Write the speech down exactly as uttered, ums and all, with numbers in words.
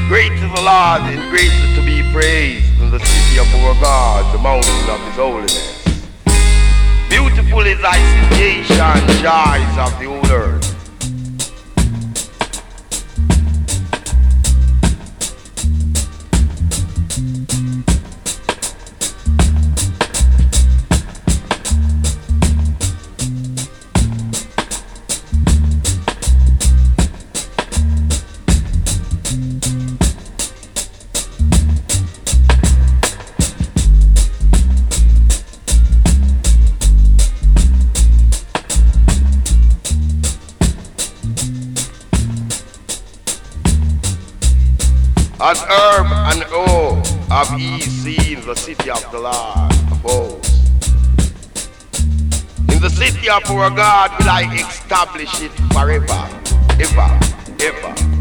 Great is the Lord and greatly to be praised in the city of our God, the mountain of his holiness. Beautiful is thy situation, joys of the whole earth. As herb and O have ye seen the city of the Lord of hosts. In the city of our God will I establish it forever, ever, ever.